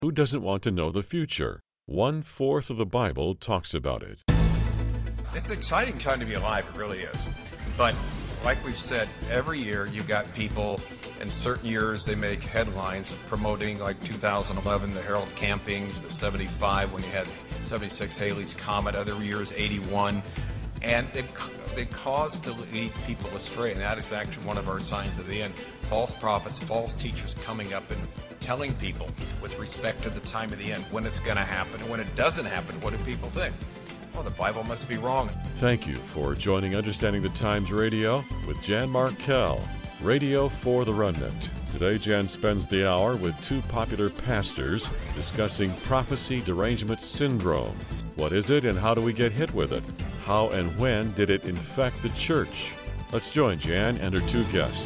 Who doesn't want to know the future? 1/4 of the Bible talks about it. It's an exciting time to be alive, it really is. But like we've said, every year you got people, in certain years they make headlines promoting, like 2011, the Harold Campings, the 75 when you had 76 Halley's Comet, other years 81. And they cause to lead people astray, and that is actually one of our signs of the end. False prophets, false teachers coming up and telling people with respect to the time of the end, when it's going to happen, and when it doesn't happen, what do people think? Oh, the Bible must be wrong. Thank you for joining Understanding the Times Radio with Jan Markell, Radio for the Remnant. Today, Jan spends the hour with two popular pastors discussing prophecy derangement syndrome. What is it and how do we get hit with it? How and when did it infect the church? Let's join Jan and her two guests.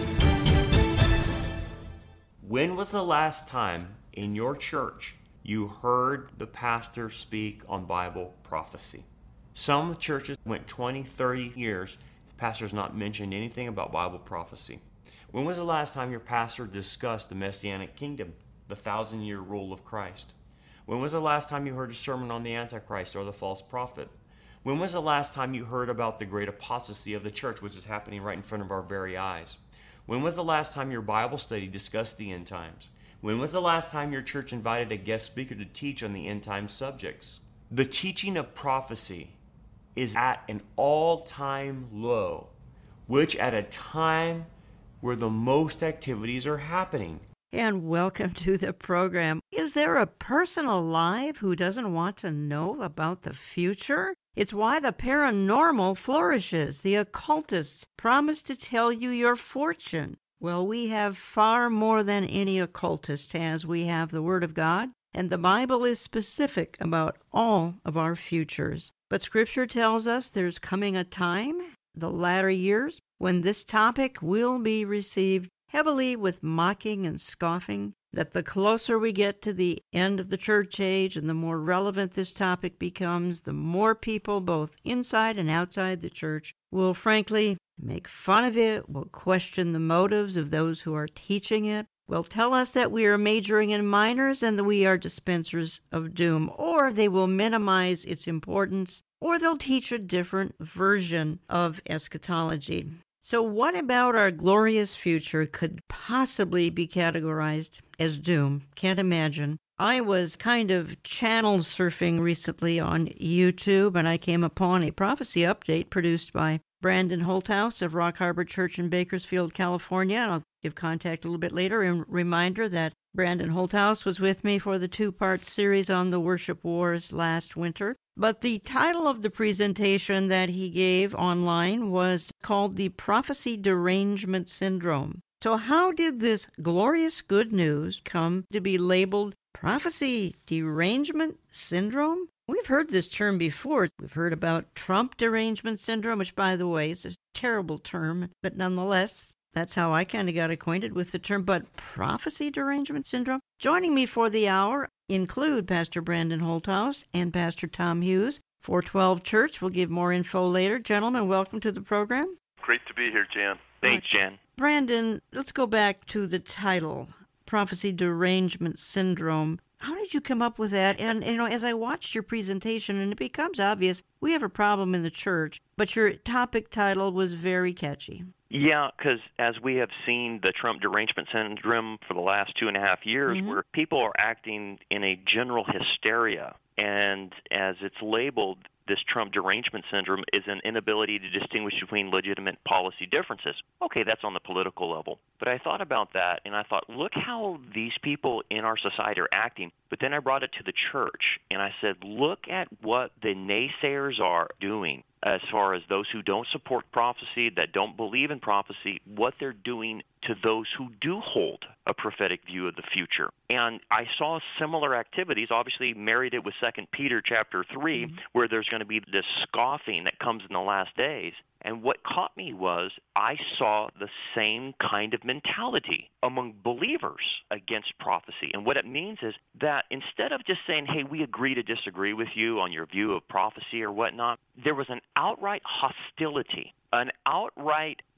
When was the last time in your church you heard the pastor speak on Bible prophecy? Some churches went 20, 30 years, the pastor's not mentioned anything about Bible prophecy. When was the last time your pastor discussed the Messianic kingdom, the 1,000-year rule of Christ? When was the last time you heard a sermon on the Antichrist or the false prophet? When was the last time you heard about the great apostasy of the church, which is happening right in front of our very eyes? When was the last time your Bible study discussed the end times? When was the last time your church invited a guest speaker to teach on the end time subjects? The teaching of prophecy is at an all-time low, which at a time where the most activities are happening. And welcome to the program. Is there a person alive who doesn't want to know about the future? It's why the paranormal flourishes. The occultists promise to tell you your fortune. Well, we have far more than any occultist has. We have the Word of God, and the Bible is specific about all of our futures. But Scripture tells us there's coming a time, the latter years, when this topic will be received heavily with mocking and scoffing, that the closer we get to the end of the church age and the more relevant this topic becomes, the more people, both inside and outside the church, will frankly make fun of it, will question the motives of those who are teaching it, will tell us that we are majoring in minors and that we are dispensers of doom, or they will minimize its importance, or they'll teach a different version of eschatology. So what about our glorious future could possibly be categorized as doom? Can't imagine. I was kind of channel surfing recently on YouTube, and I came upon a prophecy update produced by Brandon Holthouse of Rock Harbor Church in Bakersfield, California. And I'll give contact a little bit later. And reminder that Brandon Holthouse was with me for the two-part series on the worship wars last winter. But the title of the presentation that he gave online was called The Prophecy Derangement Syndrome. So how did this glorious good news come to be labeled Prophecy Derangement Syndrome? We've heard this term before. We've heard about Trump derangement syndrome, which, by the way, is a terrible term, but nonetheless, that's how I kind of got acquainted with the term. But prophecy derangement syndrome? Joining me for the hour include Pastor Brandon Holthouse and Pastor Tom Hughes. 412 Church. We'll give more info later. Gentlemen, welcome to the program. Great to be here, Jan. Thanks, Jan. Brandon, let's go back to the title, Prophecy Derangement Syndrome. How did you come up with that? And, as I watched your presentation, and it becomes obvious, we have a problem in the church, but your topic title was very catchy. Yeah, because as we have seen the Trump derangement syndrome for the last 2.5 years, where people are acting in a general hysteria, and as it's labeled, this Trump derangement syndrome is an inability to distinguish between legitimate policy differences. Okay, that's on the political level. But I thought about that, and I thought, look how these people in our society are acting. But then I brought it to the church, and I said, look at what the naysayers are doing as far as those who don't support prophecy, that don't believe in prophecy, what they're doing to those who do hold a prophetic view of the future. And I saw similar activities, obviously married it with 2 Peter chapter 3, where there's going to be this scoffing that comes in the last days. And what caught me was I saw the same kind of mentality among believers against prophecy. And what it means is that instead of just saying, hey, we agree to disagree with you on your view of prophecy or whatnot, there was an outright hostility, an outright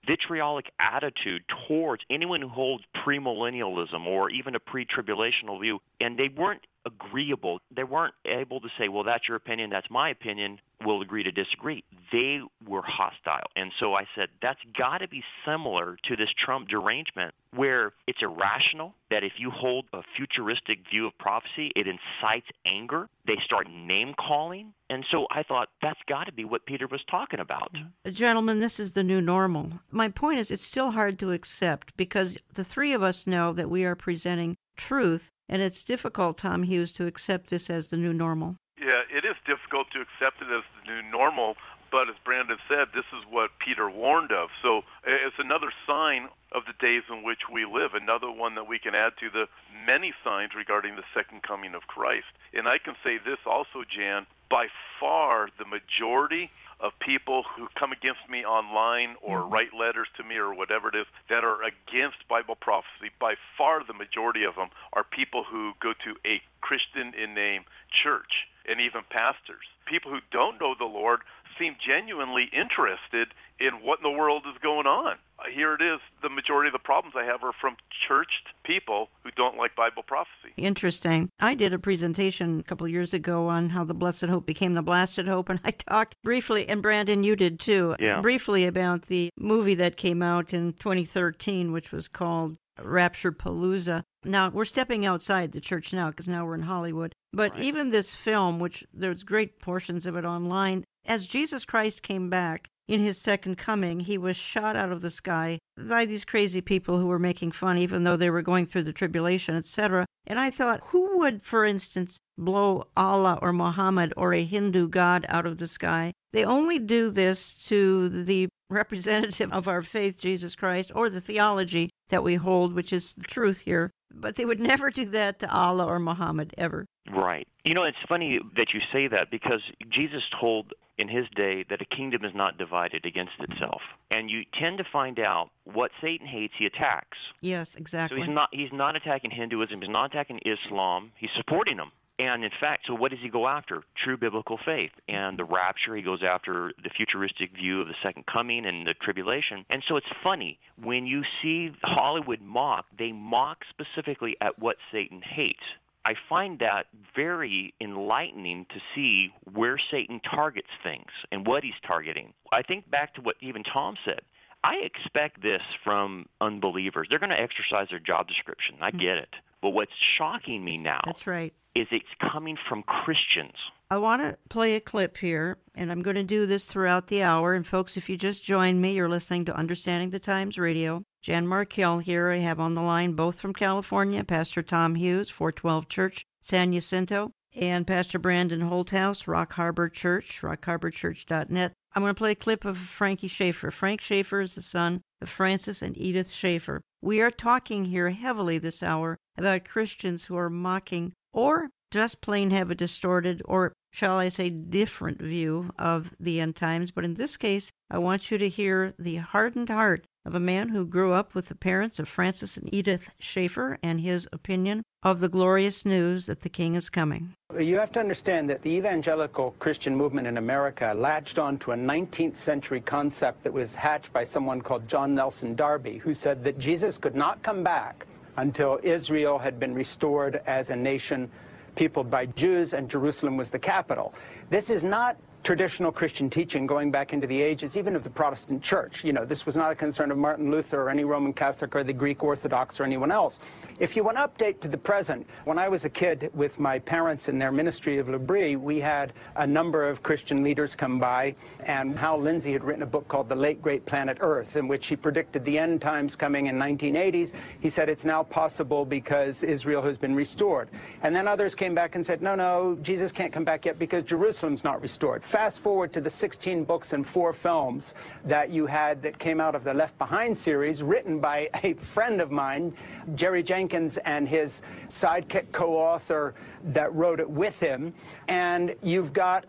vitriolic attitude towards anyone who holds premillennialism or even a pre-tribulational view, and they weren't agreeable. They weren't able to say, well, that's your opinion, that's my opinion, we'll agree to disagree. They were hostile. And so I said, that's got to be similar to this Trump derangement, where it's irrational, that if you hold a futuristic view of prophecy, it incites anger. They start name-calling. And so I thought, that's got to be what Peter was talking about. Gentlemen, this is the new normal. My point is, it's still hard to accept because the three of us know that we are presenting truth, and it's difficult, Tom Hughes, to accept this as the new normal. Yeah, it is difficult to accept it as the new normal, but as Brandon said, this is what Peter warned of. So it's another sign of the days in which we live, another one that we can add to the many signs regarding the second coming of Christ. And I can say this also, Jan, by far the majority of people who come against me online or write letters to me or whatever it is that are against Bible prophecy, by far the majority of them are people who go to a Christian in name church and even pastors. People who don't know the Lord seem genuinely interested in what in the world is going on. Here it is, the majority of the problems I have are from churched people who don't like Bible prophecy. Interesting. I did a presentation a couple of years ago on how the Blessed Hope became the Blasted Hope, and I talked briefly, and Brandon, you did too, briefly about the movie that came out in 2013, which was called Rapture Palooza. Now, we're stepping outside the church now because now we're in Hollywood. But even this film, which there's great portions of it online, as Jesus Christ came back in his second coming, he was shot out of the sky by these crazy people who were making fun, even though they were going through the tribulation, etc. And I thought, who would, for instance, blow Allah or Muhammad or a Hindu god out of the sky? They only do this to the representative of our faith, Jesus Christ, or the theology that we hold, which is the truth here. But they would never do that to Allah or Muhammad, ever. Right. You know, it's funny that you say that because Jesus told in his day that a kingdom is not divided against itself. And you tend to find out what Satan hates, he attacks. Yes, exactly. So he's not attacking Hinduism, he's not attacking Islam, he's supporting them. And in fact, so what does he go after? True biblical faith. And the rapture, he goes after the futuristic view of the second coming and the tribulation. And so it's funny, when you see Hollywood mock, they mock specifically at what Satan hates. I find that very enlightening to see where Satan targets things and what he's targeting. I think back to what even Tom said. I expect this from unbelievers. They're going to exercise their job description. I get it. But what's shocking me now is it's coming from Christians. I want to play a clip here, and I'm going to do this throughout the hour. And folks, if you just joined me, you're listening to Understanding the Times Radio. Jan Markell here. I have on the line both from California, Pastor Tom Hughes, 412 Church, San Jacinto, and Pastor Brandon Holthouse, Rock Harbor Church, rockharborchurch.net. I'm going to play a clip of Frankie Schaeffer. Frank Schaeffer is the son of Francis and Edith Schaeffer. We are talking here heavily this hour about Christians who are mocking or just plain have a distorted or, shall I say, different view of the end times. But in this case, I want you to hear the hardened heart of a man who grew up with the parents of Francis and Edith Schaeffer and his opinion of the glorious news that the King is coming. You have to understand that the evangelical Christian movement in America latched on to a 19th century concept that was hatched by someone called John Nelson Darby, who said that Jesus could not come back until Israel had been restored as a nation peopled by Jews and Jerusalem was the capital. This is not traditional Christian teaching going back into the ages, even of the Protestant church. You know, this was not a concern of Martin Luther or any Roman Catholic or the Greek Orthodox or anyone else. If you want to update to the present, when I was a kid with my parents in their ministry of L'Abri, we had a number of Christian leaders come by, and Hal Lindsey had written a book called The Late Great Planet Earth, in which he predicted the end times coming in 1980s. He said it's now possible because Israel has been restored. And then others came back and said, no, Jesus can't come back yet because Jerusalem's not restored. Fast forward to the 16 books and 4 films that you had that came out of the Left Behind series, written by a friend of mine, Jerry Jenkins, and his sidekick co-author that wrote it with him. And you've got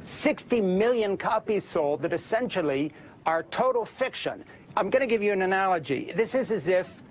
60 million copies sold that essentially are total fiction. I'm going to give you an analogy. This is as if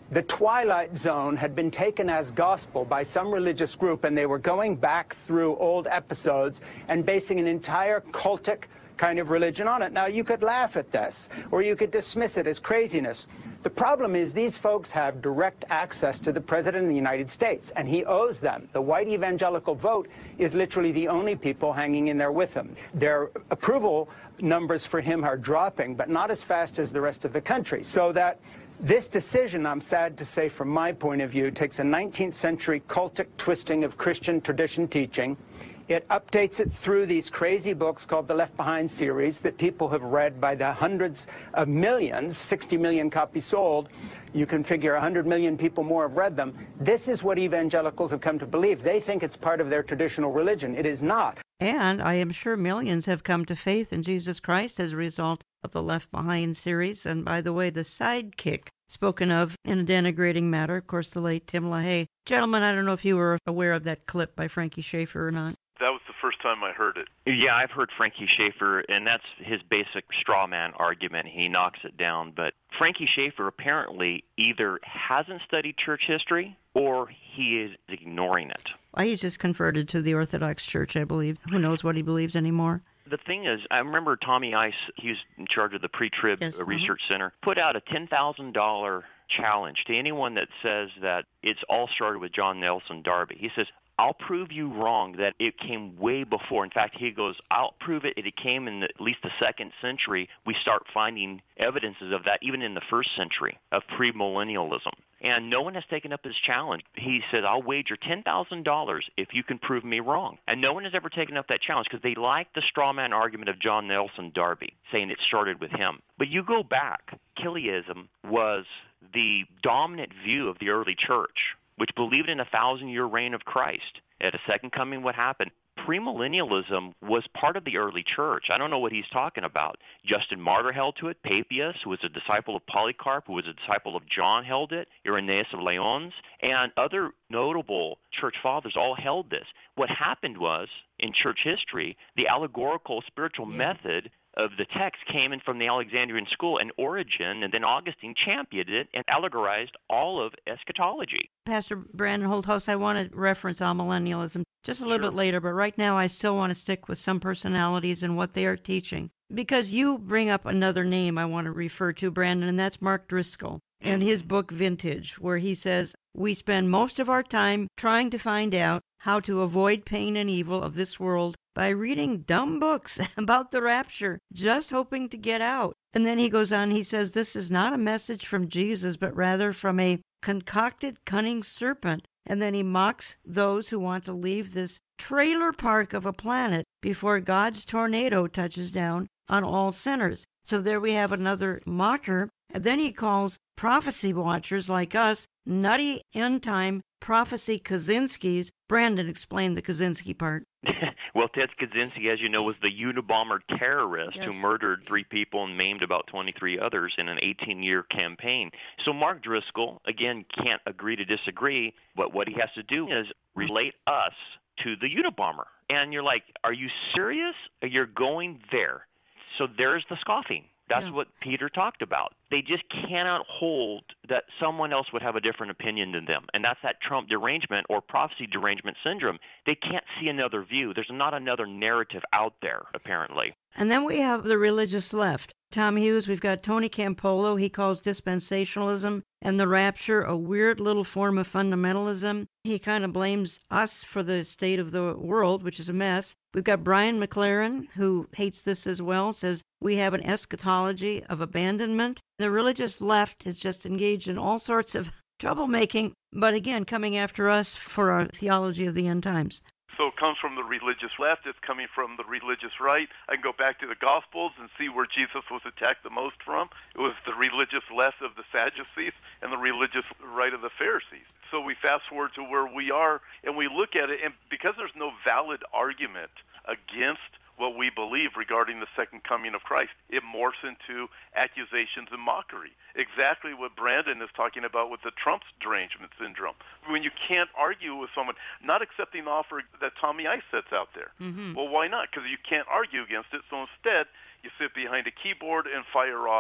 the Twilight Zone had been taken as gospel by some religious group, and they were going back through old episodes and basing an entire cultic kind of religion on it. Now, you could laugh at this, or you could dismiss it as craziness. The problem is these folks have direct access to the President of the United States, and he owes them. The white evangelical vote is literally the only people hanging in there with him. Their approval numbers for him are dropping, but not as fast as the rest of the country. So that this decision, I'm sad to say from my point of view, takes a 19th century cultic twisting of Christian tradition teaching. It updates it through these crazy books called the Left Behind series that people have read by the hundreds of millions, 60 million copies sold. You can figure 100 million people more have read them. This is what evangelicals have come to believe. They think it's part of their traditional religion. It is not. And I am sure millions have come to faith in Jesus Christ as a result of the Left Behind series. And by the way, the sidekick spoken of in a denigrating manner, of course, the late Tim LaHaye. Gentlemen, I don't know if you were aware of that clip by Frankie Schaeffer or not. That was the first time I heard it. Yeah, I've heard Frankie Schaeffer, and that's his basic straw man argument. He knocks it down. But Frankie Schaeffer apparently either hasn't studied church history or he is ignoring it. Well, he's just converted to the Orthodox Church, I believe. Who knows what he believes anymore? The thing is, I remember Tommy Ice, he was in charge of the Pre-Trib Research Center, put out a $10,000 challenge to anyone that says that it's all started with John Nelson Darby. He says, I'll prove you wrong that it came way before. In fact, he goes, I'll prove it. It came in at least the 2nd century. We start finding evidences of that even in the 1st century of premillennialism. And no one has taken up his challenge. He said, I'll wager $10,000 if you can prove me wrong. And no one has ever taken up that challenge because they like the straw man argument of John Nelson Darby, saying it started with him. But you go back, Chiliasm was the dominant view of the early church, which believed in a 1,000-year reign of Christ. At a second coming, what happened? Premillennialism was part of the early church. I don't know what he's talking about. Justin Martyr held to it. Papias, who was a disciple of Polycarp, who was a disciple of John, held it. Irenaeus of Lyons, and other notable church fathers all held this. What happened was, in church history, the allegorical spiritual method of the text came in from the Alexandrian school, and Origen and then Augustine championed it and allegorized all of eschatology. Pastor Brandon Holthaus, I want to reference amillennialism just a little bit later, but right now I still want to stick with some personalities and what they are teaching. Because you bring up another name I want to refer to, Brandon, and that's Mark Driscoll and his book Vintage, where he says, we spend most of our time trying to find out how to avoid pain and evil of this world by reading dumb books about the rapture, just hoping to get out. And then he goes on, he says, this is not a message from Jesus, but rather from a concocted, cunning serpent. And then he mocks those who want to leave this trailer park of a planet before God's tornado touches down on all sinners. So there we have another mocker. And then he calls prophecy watchers like us nutty end-time prophecy Kaczynskis. Brandon, explain the Kaczynski part. Well, Ted Kaczynski, as you know, was the Unabomber terrorist who murdered 3 people and maimed about 23 others in an 18-year campaign. So Mark Driscoll, again, can't agree to disagree, but what he has to do is relate us to the Unabomber. And you're like, are you serious? You're going there. So there's the scoffing. That's what Peter talked about. They just cannot hold that someone else would have a different opinion than them. And that's that Trump derangement or prophecy derangement syndrome. They can't see another view. There's not another narrative out there, apparently. And then we have the religious left. Tom Hughes, we've got Tony Campolo. He calls dispensationalism and the rapture a weird little form of fundamentalism. He kind of blames us for the state of the world, which is a mess. We've got Brian McLaren, who hates this as well, says we have an eschatology of abandonment. The religious left is just engaged in all sorts of troublemaking, but again, coming after us for our theology of the end times. So it comes from the religious left. It's coming from the religious right. I can go back to the Gospels and see where Jesus was attacked the most from. It was the religious left of the Sadducees and the religious right of the Pharisees. So we fast forward to where we are, and we look at it, and because there's no valid argument against what we believe regarding the second coming of Christ, it morphs into accusations and mockery. Exactly what Brandon is talking about with the Trump derangement syndrome. When you can't argue with someone, not accepting the offer that Tommy Ice sets out there. Mm-hmm. Well, why not? Because you can't argue against it. So instead, you sit behind a keyboard and fire off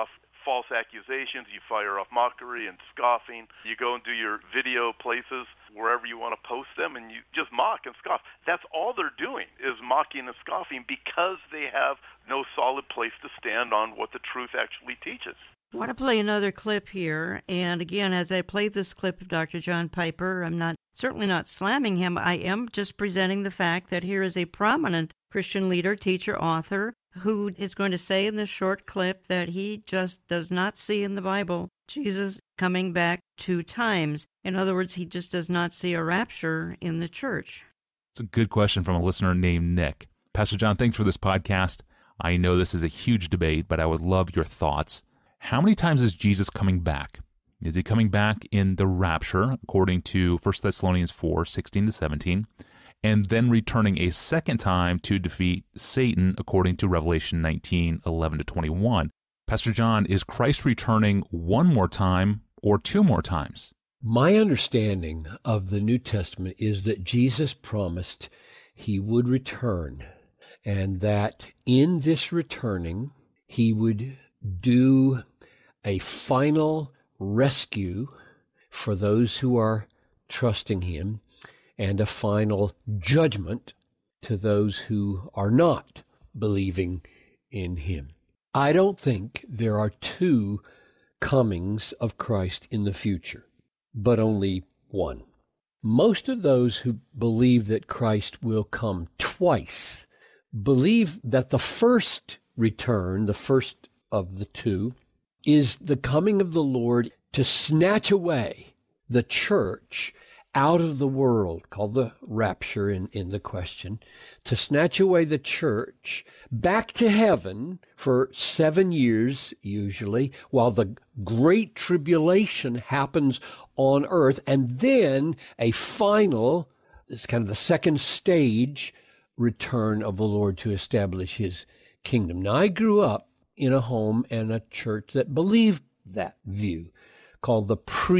false accusations, you fire off mockery and scoffing. You go and do your video places wherever you want to post them, and you just mock and scoff. That's all they're doing is mocking and scoffing because they have no solid place to stand on what the truth actually teaches. I want to play another clip here, and again, as I play this clip of Dr. John Piper, I'm certainly not slamming him. I am just presenting the fact that here is a prominent Christian leader, teacher, author, who is going to say in this short clip that he just does not see in the Bible Jesus coming back 2 times. In other words, he just does not see a rapture in the church. It's a good question from a listener named Nick. Pastor John, thanks for this podcast. I know this is a huge debate, but I would love your thoughts. How many times is Jesus coming back? Is he coming back in the rapture, according to 1 Thessalonians 4, 16-17, and then returning a second time to defeat Satan, according to Revelation 19, 11-21? Pastor John, is Christ returning one more time or 2 more times? My understanding of the New Testament is that Jesus promised he would return, and that in this returning, he would do a final rescue for those who are trusting him and a final judgment to those who are not believing in him. I don't think there are 2 comings of Christ in the future, but only one. Most of those who believe that Christ will come twice believe that the first return, the first of the 2, is the coming of the Lord to snatch away the church out of the world, called the rapture in the question, to snatch away the church back to heaven for 7 years, usually, while the great tribulation happens on earth, and then a final, it's kind of the second stage, return of the Lord to establish his kingdom. Now, I grew up in a home and a church that believed that view, called the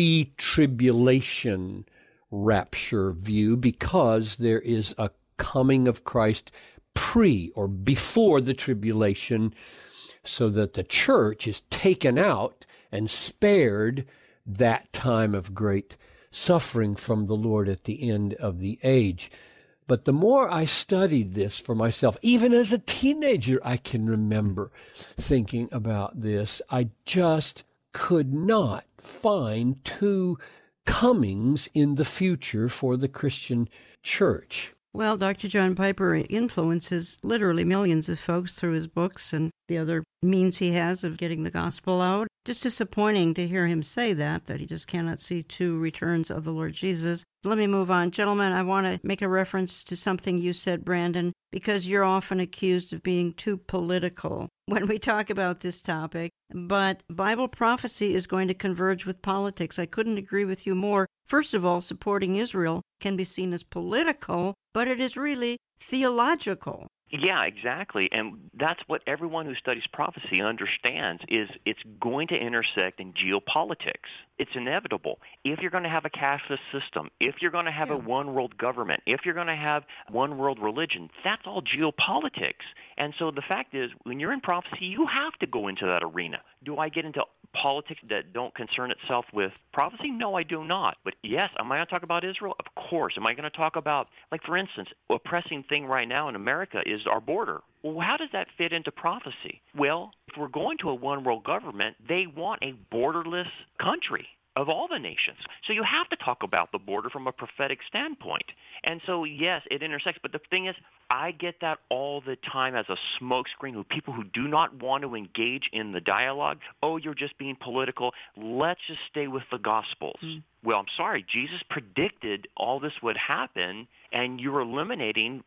pre-tribulation rapture view, because there is a coming of Christ pre or before the tribulation, so that the church is taken out and spared that time of great suffering from the Lord at the end of the age. But the more I studied this for myself, even as a teenager, I can remember thinking about this. I just could not find 2 comings in the future for the Christian church. Well, Dr. John Piper influences literally millions of folks through his books and the other means he has of getting the gospel out. Just disappointing to hear him say that he just cannot see 2 returns of the Lord Jesus. Let me move on. Gentlemen, I want to make a reference to something you said, Brandon, because you're often accused of being too political when we talk about this topic. But Bible prophecy is going to converge with politics. I couldn't agree with you more. First of all, supporting Israel can be seen as political, but it is really theological. Yeah, exactly. And that's what everyone who studies prophecy understands, is it's going to intersect in geopolitics. It's inevitable. If you're going to have a cashless system, if you're going to have a one-world government, if you're going to have one-world religion, that's all geopolitics. And so the fact is, when you're in prophecy, you have to go into that arena. Do I get into politics that don't concern itself with prophecy? No, I do not. But yes, am I going to talk about Israel? Of course. Am I going to talk about, like, for instance, a pressing thing right now in America is our border. Well, how does that fit into prophecy? Well, if we're going to a one-world government, they want a borderless country of all the nations. So you have to talk about the border from a prophetic standpoint. And so, yes, it intersects. But the thing is, I get that all the time as a smokescreen with people who do not want to engage in the dialogue. Oh, you're just being political. Let's just stay with the Gospels. Well, I'm sorry. Jesus predicted all this would happen, and you're eliminating,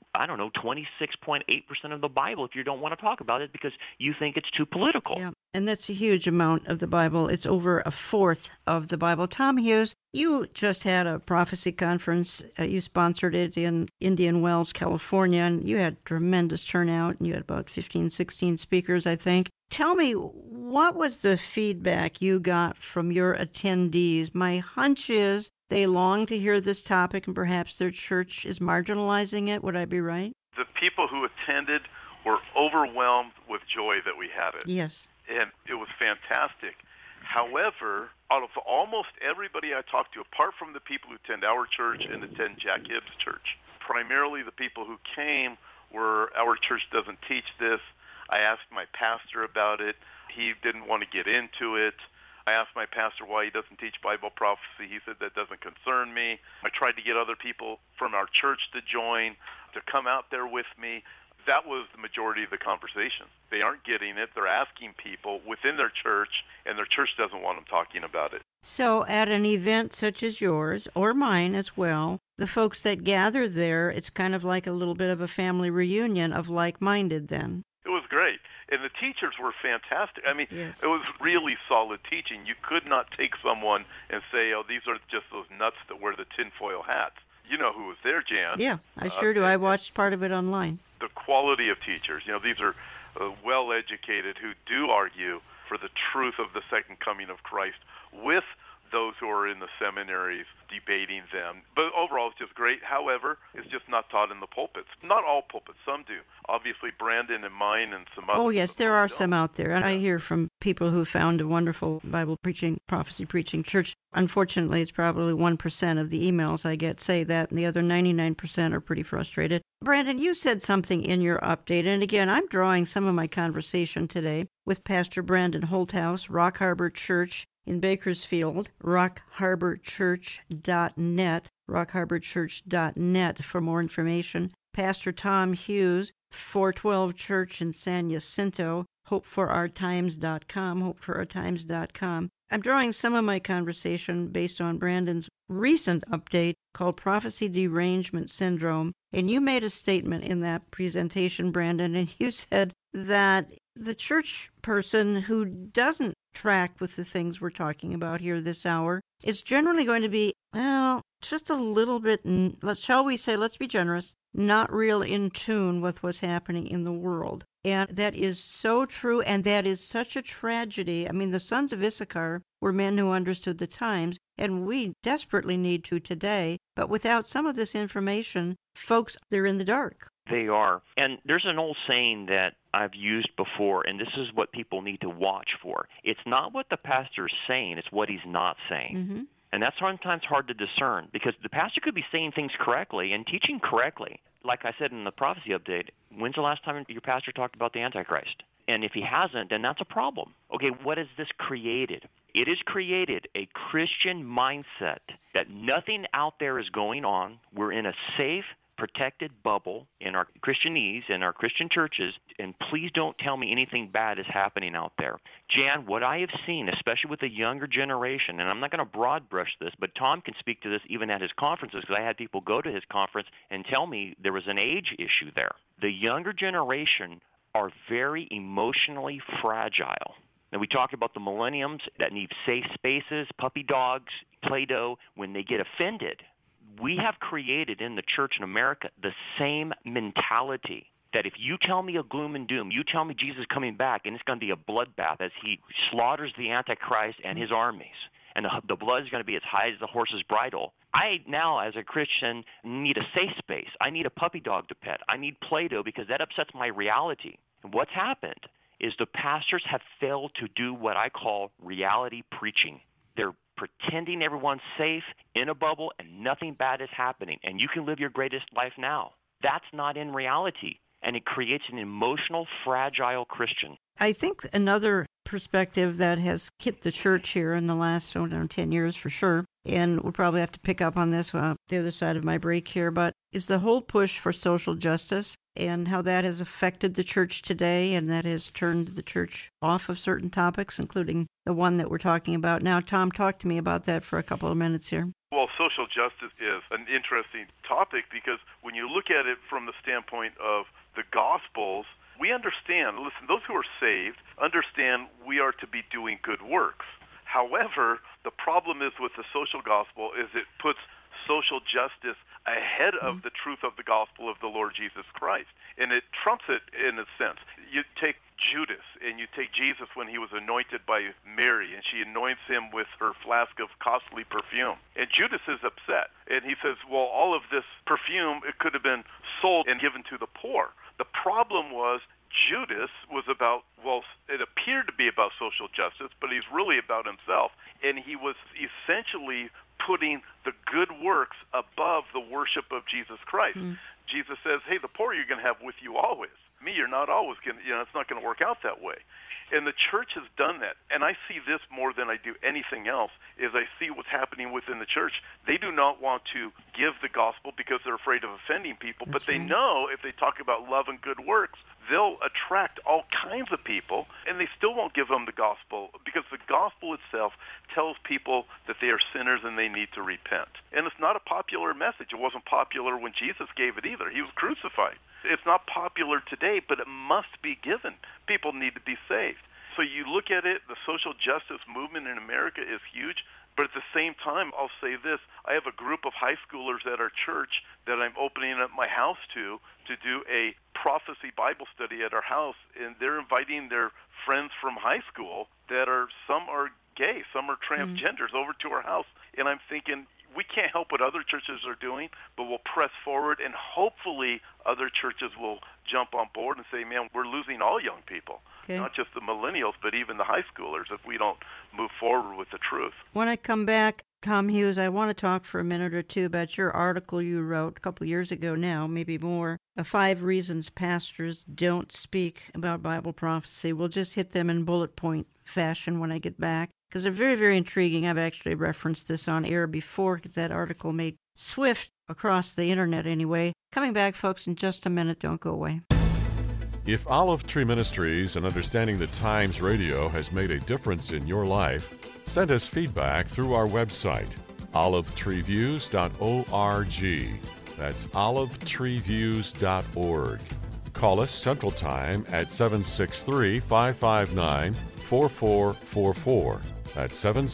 26.8% of the Bible if you don't want to talk about it because you think it's too political. Yeah, and that's a huge amount of the Bible. It's over 1/4 of the Bible. Tom Hughes, you just had a prophecy conference. You sponsored it in Indian Wells, California, and you had tremendous turnout, and you had about 15, 16 speakers, I think. Tell me, what was the feedback you got from your attendees? My hunch is they long to hear this topic, and perhaps their church is marginalizing it. Would I be right? The people who attended were overwhelmed with joy that we had it. Yes. and it was fantastic. However, out of almost everybody I talked to, apart from the people who attend our church and attend Jack Hibbs' church, primarily the people who came were, our church doesn't teach this. I asked my pastor about it. He didn't want to get into it. I asked my pastor why he doesn't teach Bible prophecy. He said that doesn't concern me. I tried to get other people from our church to join, to come out there with me. That was the majority of the conversation. They aren't getting it. They're asking people within their church, and their church doesn't want them talking about it. So at an event such as yours, or mine as well, the folks that gather there, it's kind of like a little bit of a family reunion of like-minded then. It was great. And the teachers were fantastic. I mean, Yes. It was really solid teaching. You could not take someone and say, oh, these are just those nuts that wear the tinfoil hats. You know who was there, Jan. Yeah, I sure do. I watched part of it online. The quality of teachers. These are well-educated who do argue for the truth of the second coming of Christ with those who are in the seminaries debating them. But overall, it's just great. However, it's just not taught in the pulpits. Not all pulpits. Some do. Obviously, Brandon and mine and some others. Oh, yes, there are some out there. And I hear from people who found a wonderful Bible preaching, prophecy preaching church. Unfortunately, it's probably 1% of the emails I get say that, and the other 99% are pretty frustrated. Brandon, you said something in your update, and again, I'm drawing some of my conversation today with Pastor Brandon Holthaus, Rock Harbor Church in Bakersfield, rockharborchurch.net, rockharborchurch.net for more information. Pastor Tom Hughes, 412 Church in San Jacinto, hopeforourtimes.com, hopeforourtimes.com. I'm drawing some of my conversation based on Brandon's recent update called Prophecy Derangement Syndrome. And you made a statement in that presentation, Brandon, and you said that the church person who doesn't track with the things we're talking about here this hour is generally going to be, well, just a little bit, shall we say, let's be generous, not real in tune with what's happening in the world. And that is so true, and that is such a tragedy. I mean, the sons of Issachar were men who understood the times, and we desperately need to today. But without some of this information, folks, they're in the dark. They are. And there's an old saying that I've used before, and this is what people need to watch for. It's not what the pastor is saying, it's what he's not saying. Mm-hmm. And that's sometimes hard to discern, because the pastor could be saying things correctly and teaching correctly. Like I said in the prophecy update, when's the last time your pastor talked about the Antichrist? And if he hasn't, then that's a problem. Okay, what has this created? It has created a Christian mindset that nothing out there is going on. We're in a safe, protected bubble in our Christianese and our Christian churches, and please don't tell me anything bad is happening out there. Jan, what I have seen, especially with the younger generation, and I'm not going to broad brush this, but Tom can speak to this even at his conferences, because I had people go to his conference and tell me there was an age issue there. The younger generation are very emotionally fragile. Now, we talked about the millenniums that need safe spaces, puppy dogs, Play-Doh. When they get offended, we have created in the church in America the same mentality that if you tell me a gloom and doom, you tell me Jesus is coming back, and it's going to be a bloodbath as he slaughters the Antichrist and his armies, and the blood is going to be as high as the horse's bridle. I now, as a Christian, need a safe space. I need a puppy dog to pet. I need Play-Doh because that upsets my reality. And what's happened is the pastors have failed to do what I call reality preaching. They're pretending everyone's safe in a bubble and nothing bad is happening, and you can live your greatest life now. That's not in reality, and it creates an emotional, fragile Christian. I think another perspective that has hit the church here in the last 10 years for sure, and we'll probably have to pick up on this the other side of my break here, but is the whole push for social justice and how that has affected the church today, and that has turned the church off of certain topics, including the one that we're talking about now. Tom, talk to me about that for a couple of minutes here. Well, social justice is an interesting topic because when you look at it from the standpoint of the Gospels, we understand, listen, those who are saved understand we are to be doing good works. However, the problem is with the social gospel is it puts social justice ahead of the truth of the gospel of the Lord Jesus Christ. And it trumps it in a sense. You take Judas, and you take Jesus when he was anointed by Mary, and she anoints him with her flask of costly perfume. And Judas is upset, and he says, well, all of this perfume, it could have been sold and given to the poor. The problem was Judas was about, well, it appeared to be about social justice, but he's really about himself. And he was essentially putting the good works above the worship of Jesus Christ. Jesus says, hey, the poor you're going to have with you always. Me, you're not always going to, it's not going to work out that way. And the church has done that. And I see this more than I do anything else, is I see what's happening within the church. They do not want to give the gospel because they're afraid of offending people, but they know if they talk about love and good works, they'll attract all kinds of people, and they still won't give them the gospel because the gospel itself tells people that they are sinners and they need to repent. And it's not a popular message. It wasn't popular when Jesus gave it either. He was crucified. It's not popular today, but it must be given. People need to be saved. So you look at it, the social justice movement in America is huge, but at the same time, I'll say this, I have a group of high schoolers at our church that I'm opening up my house to do a prophecy Bible study at our house, and they're inviting their friends from high school that are, some are gay, some are transgenders, over to our house. And I'm thinking, we can't help what other churches are doing, but we'll press forward, and hopefully other churches will jump on board and say, man, we're losing all young people, not just the millennials, but even the high schoolers if we don't move forward with the truth. When I come back, Tom Hughes, I want to talk for a minute or two about your article you wrote a couple of years ago now, maybe more, 5 reasons pastors don't speak about Bible prophecy. We'll just hit them in bullet point fashion when I get back, because they're very, very intriguing. I've actually referenced this on air before because that article made swift across the internet anyway. Coming back, folks, in just a minute. Don't go away. If Olive Tree Ministries and Understanding the Times Radio has made a difference in your life, send us feedback through our website, olivetreeviews.org. That's olivetreeviews.org. Call us Central Time at 763-559-4444. That's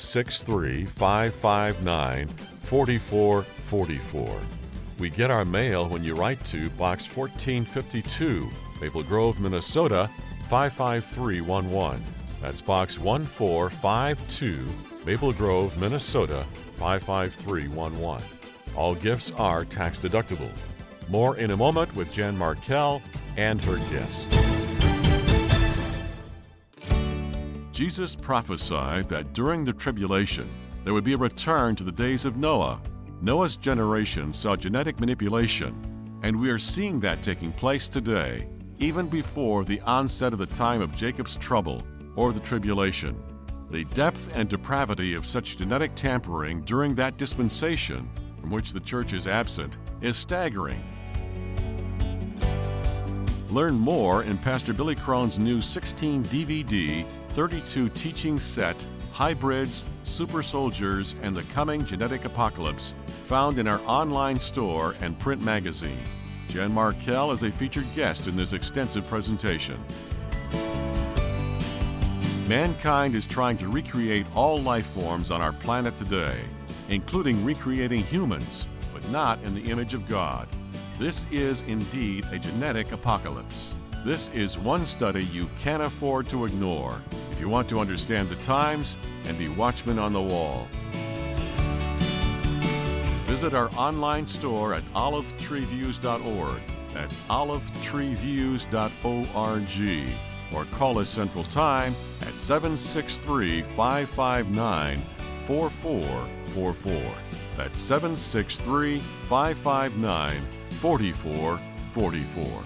763-559-4444. We get our mail when you write to Box 1452, Maple Grove, Minnesota, 55311. That's Box 1452, Maple Grove, Minnesota, 55311. All gifts are tax deductible. More in a moment with Jan Markell and her guest. Jesus prophesied that during the tribulation, there would be a return to the days of Noah. Noah's generation saw genetic manipulation, and we are seeing that taking place today, even before the onset of the time of Jacob's trouble or the tribulation. The depth and depravity of such genetic tampering during that dispensation, from which the church is absent, is staggering. Learn more in Pastor Billy Crone's new 16-DVD, 32 teaching set, Hybrids, Super Soldiers, and the Coming Genetic Apocalypse, found in our online store and print magazine. Jan Markell is a featured guest in this extensive presentation. Mankind is trying to recreate all life forms on our planet today, including recreating humans, but not in the image of God. This is indeed a genetic apocalypse. This is one study you can't afford to ignore if you want to understand the times and be watchmen on the wall. Visit our online store at olivetreeviews.org. That's olivetreeviews.org. Or call us Central Time at 763-559-4444. That's 763-559-4444.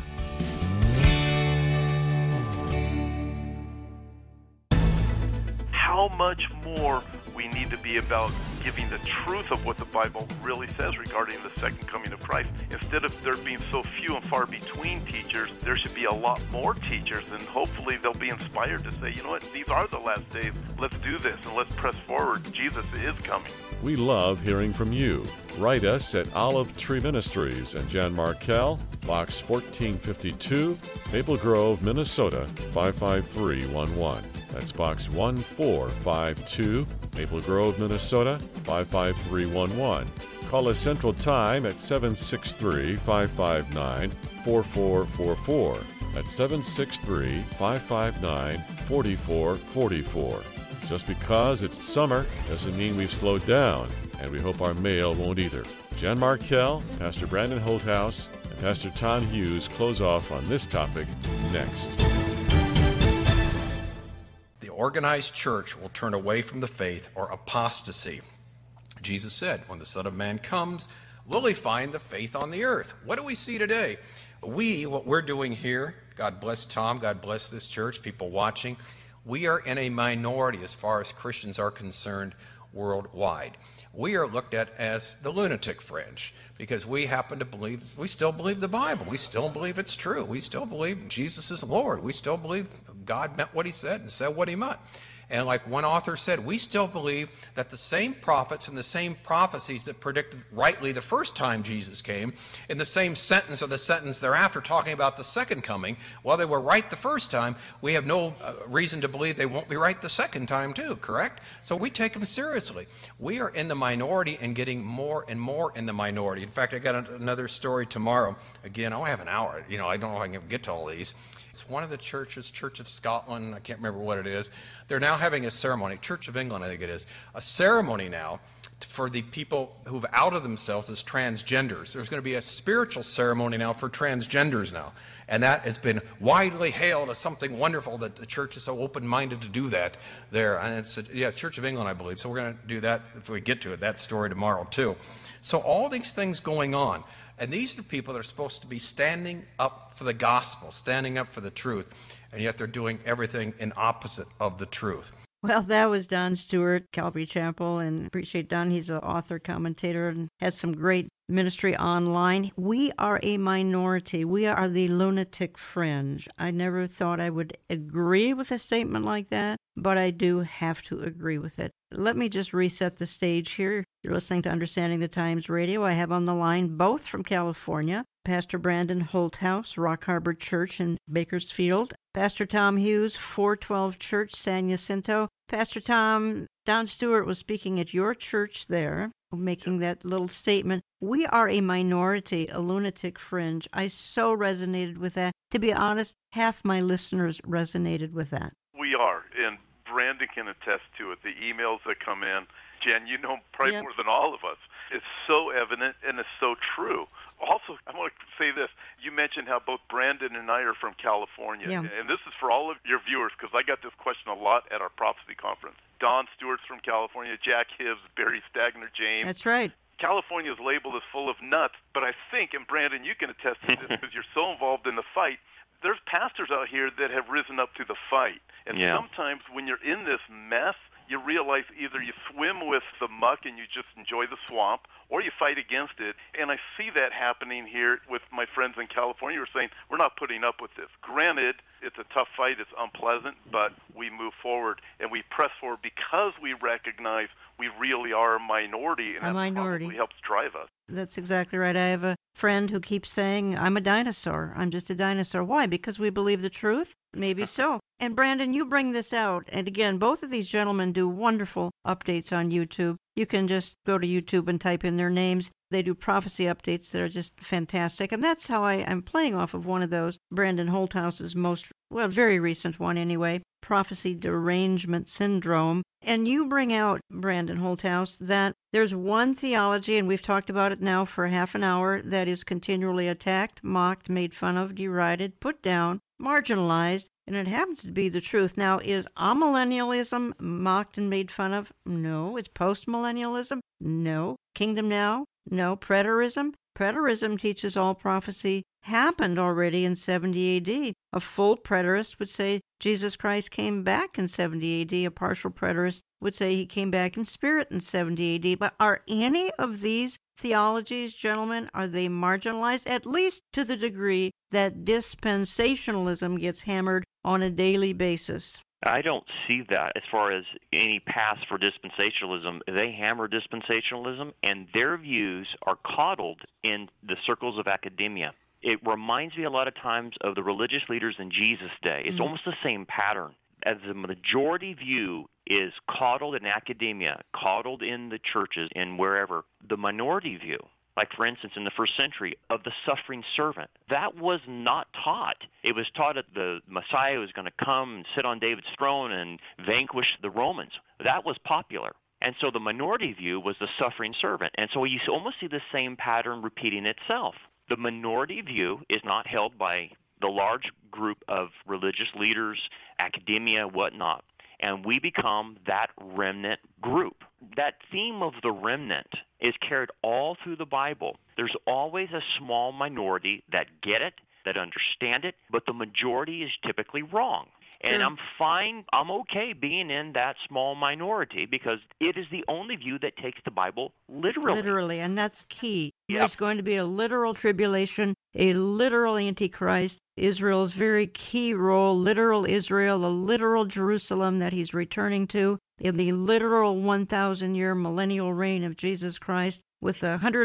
How much more we need to be about giving the truth of what the Bible really says regarding the second coming of Christ. Instead of there being so few and far between teachers, there should be a lot more teachers, and hopefully they'll be inspired to say, you know what, these are the last days. Let's do this and let's press forward. Jesus is coming. We love hearing from you. Write us at Olive Tree Ministries and Jan Markell, Box 1452, Maple Grove, Minnesota, 55311. That's Box 1452, Maple Grove, Minnesota, 55311. Call us Central Time at 763-559-4444. 763-559-4444. That's 763-559-4444. Just because it's summer doesn't mean we've slowed down, and we hope our mail won't either. Jan Markell, Pastor Brandon Holthaus, and Pastor Tom Hughes close off on this topic next. The organized church will turn away from the faith or apostasy. Jesus said, when the Son of Man comes, will he find the faith on the earth? What do we see today? What we're doing here, God bless Tom, God bless this church, people watching, we are in a minority as far as Christians are concerned worldwide. We are looked at as the lunatic fringe because we still believe the Bible. We still believe it's true. We still believe Jesus is Lord. We still believe God meant what he said and said what he meant. And like one author said, we still believe that the same prophets and the same prophecies that predicted rightly the first time Jesus came, in the same sentence or the sentence thereafter talking about the second coming, while they were right the first time, we have no reason to believe they won't be right the second time too, correct? So we take them seriously. We are in the minority and getting more and more in the minority. In fact, I got another story tomorrow. Again, I only have an hour. I don't know if I can get to all these. It's one of the churches, Church of Scotland, I can't remember what it is. They're now having a ceremony, Church of England I think it is, a ceremony now for the people who've outed themselves as transgenders. There's going to be a spiritual ceremony now for transgenders now. And that has been widely hailed as something wonderful that the church is so open-minded to do that there. And it's, Church of England, I believe. So we're going to do that if we get to it, that story tomorrow too. So all these things going on. And these are people that are supposed to be standing up for the gospel, standing up for the truth, and yet they're doing everything in opposite of the truth. Well, that was Don Stewart, Calvary Chapel, and appreciate Don. He's an author, commentator, and has some great ministry online. We are a minority. We are the lunatic fringe. I never thought I would agree with a statement like that, but I do have to agree with it. Let me just reset the stage here. You're listening to Understanding the Times Radio. I have on the line, both from California, Pastor Brandon Holthaus, Rock Harbor Church in Bakersfield, Pastor Tom Hughes, 412 Church, San Jacinto. Pastor Tom, Don Stewart was speaking at your church there, making that little statement. We are a minority, a lunatic fringe. I so resonated with that. To be honest, half my listeners resonated with that. We are, and Brandon can attest to it. The emails that come in, Jen, probably more than all of us. It's so evident and it's so true. Also, I want to say this. You mentioned how both Brandon and I are from California. Yeah. And this is for all of your viewers because I got this question a lot at our prophecy conference. Don Stewart's from California, Jack Hibbs, Barry Stagner, James. That's right. California's labeled as full of nuts, but I think, and Brandon, you can attest to this because you're so involved in the fight, there's pastors out here that have risen up to the fight. And sometimes when you're in this mess, you realize either you swim with the muck and you just enjoy the swamp, or you fight against it. And I see that happening here with my friends in California who are saying, we're not putting up with this. Granted, it's a tough fight, it's unpleasant, but we move forward and we press forward because we recognize we really are a minority, and that probably helps drive us. That's exactly right. I have a friend who keeps saying, I'm a dinosaur. I'm just a dinosaur. Why? Because we believe the truth? Maybe so. And Brandon, you bring this out. And again, both of these gentlemen do wonderful updates on YouTube. You can just go to YouTube and type in their names. They do prophecy updates that are just fantastic. And that's how I'm playing off of one of those, Brandon Holthaus's very recent one anyway, Prophecy Derangement Syndrome. And you bring out, Brandon Holthaus, that there's one theology, and we've talked about it now for half an hour, that is continually attacked, mocked, made fun of, derided, put down, marginalized, and it happens to be the truth. Now, is amillennialism mocked and made fun of? No. Is postmillennialism? No. Kingdom Now? No. Preterism? Preterism teaches all prophecy happened already in 70 AD. A full preterist would say Jesus Christ came back in 70 AD. A partial preterist would say he came back in spirit in 70 AD. But are any of these theologies, gentlemen, are they marginalized, at least to the degree that dispensationalism gets hammered on a daily basis? I don't see that as far as any pass for dispensationalism. They hammer dispensationalism, and their views are coddled in the circles of academia. It reminds me a lot of times of the religious leaders in Jesus' day. It's almost the same pattern. As the majority view is coddled in academia, coddled in the churches and wherever, the minority view, Like, for instance, in the first century, of the suffering servant. That was not taught. It was taught that the Messiah was going to come and sit on David's throne and vanquish the Romans. That was popular. And so the minority view was the suffering servant. And so you almost see the same pattern repeating itself. The minority view is not held by the large group of religious leaders, academia, whatnot. And we become that remnant group. That theme of the remnant is carried all through the Bible. There's always a small minority that get it, that understand it, but the majority is typically wrong. And I'm fine, I'm okay being in that small minority because it is the only view that takes the Bible literally. Literally, and that's key. Yep. There's going to be a literal tribulation, a literal Antichrist, Israel's very key role, literal Israel, a literal Jerusalem that he's returning to, in the literal 1,000-year millennial reign of Jesus Christ, with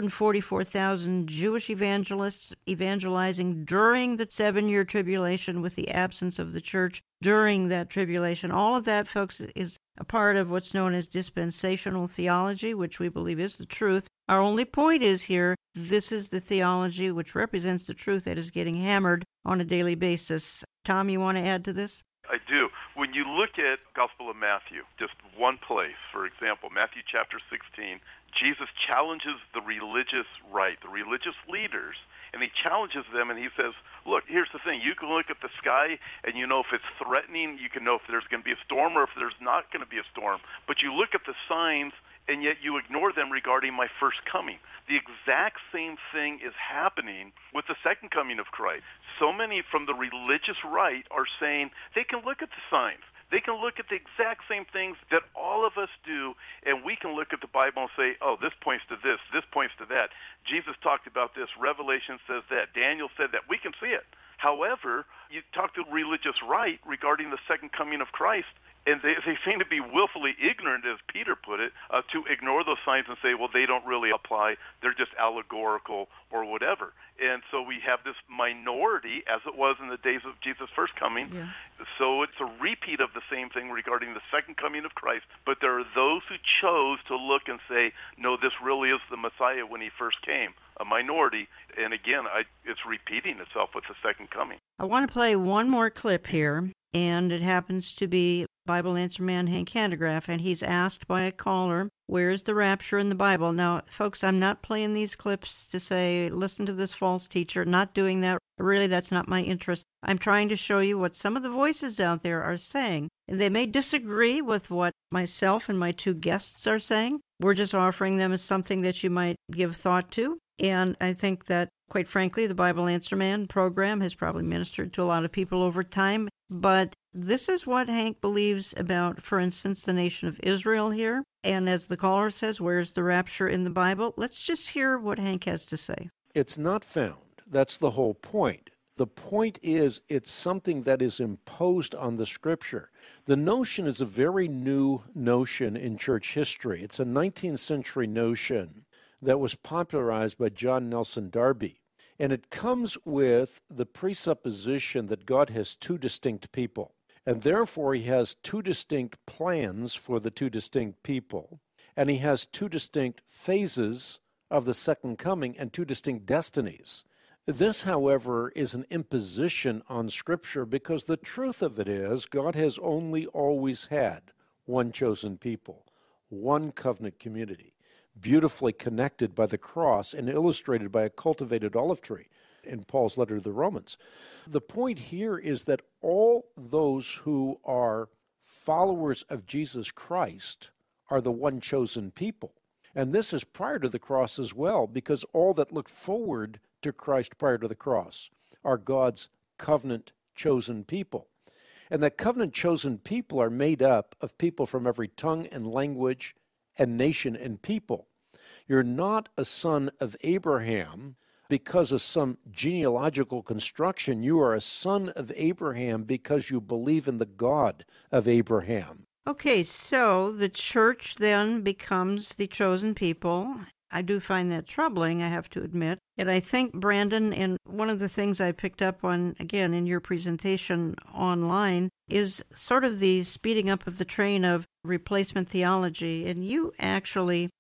144,000 Jewish evangelists evangelizing during the 7-year tribulation with the absence of the church during that tribulation. All of that, folks, is a part of what's known as dispensational theology, which we believe is the truth. Our only point is here, this is the theology which represents the truth that is getting hammered on a daily basis. Tom, you want to add to this? I do. When you look at Gospel of Matthew, just one place, for example, Matthew chapter 16, Jesus challenges the religious right, the religious leaders, and he challenges them and he says, look, here's the thing. You can look at the sky and you know if it's threatening, you can know if there's going to be a storm or if there's not going to be a storm. But you look at the signs and yet you ignore them regarding my first coming. The exact same thing is happening with the second coming of Christ. So many from the religious right are saying they can look at the signs. They can look at the exact same things that all of us do, and we can look at the Bible and say, oh, this points to this points to that. Jesus talked about this, Revelation says that, Daniel said that. We can see it. However, you talk to the religious right regarding the second coming of Christ, and they seem to be willfully ignorant, as Peter put it, to ignore those signs and say, well, they don't really apply. They're just allegorical or whatever. And so we have this minority, as it was in the days of Jesus' first coming. Yeah. So it's a repeat of the same thing regarding the second coming of Christ. But there are those who chose to look and say, no, this really is the Messiah when he first came, a minority. And again, it's repeating itself with the second coming. I want to play one more clip here, and it happens to be Bible Answer Man Hank Hanegraaff, and he's asked by a caller, where's the rapture in the Bible? Now, folks, I'm not playing these clips to say, listen to this false teacher, not doing that. Really, that's not my interest. I'm trying to show you what some of the voices out there are saying. They may disagree with what myself and my two guests are saying. We're just offering them as something that you might give thought to. And I think that, quite frankly, the Bible Answer Man program has probably ministered to a lot of people over time. But this is what Hank believes about, for instance, the nation of Israel here. And as the caller says, where's the rapture in the Bible? Let's just hear what Hank has to say. It's not found. That's the whole point. The point is it's something that is imposed on the Scripture. The notion is a very new notion in church history. It's a 19th century notion that was popularized by John Nelson Darby. And it comes with the presupposition that God has two distinct people. And therefore, he has two distinct plans for the two distinct people. And he has two distinct phases of the second coming and two distinct destinies. This, however, is an imposition on Scripture because the truth of it is God has only always had one chosen people, one covenant community, beautifully connected by the cross and illustrated by a cultivated olive tree in Paul's letter to the Romans. The point here is that all those who are followers of Jesus Christ are the one chosen people. And this is prior to the cross as well, because all that look forward to Christ prior to the cross are God's covenant chosen people. And that covenant chosen people are made up of people from every tongue and language and nation and people. You're not a son of Abraham because of some genealogical construction. You are a son of Abraham because you believe in the God of Abraham. Okay, so the church then becomes the chosen people. I do find that troubling, I have to admit. And I think, Brandon, and one of the things I picked up on, again, in your presentation online, is sort of the speeding up of the train of replacement theology. And you actually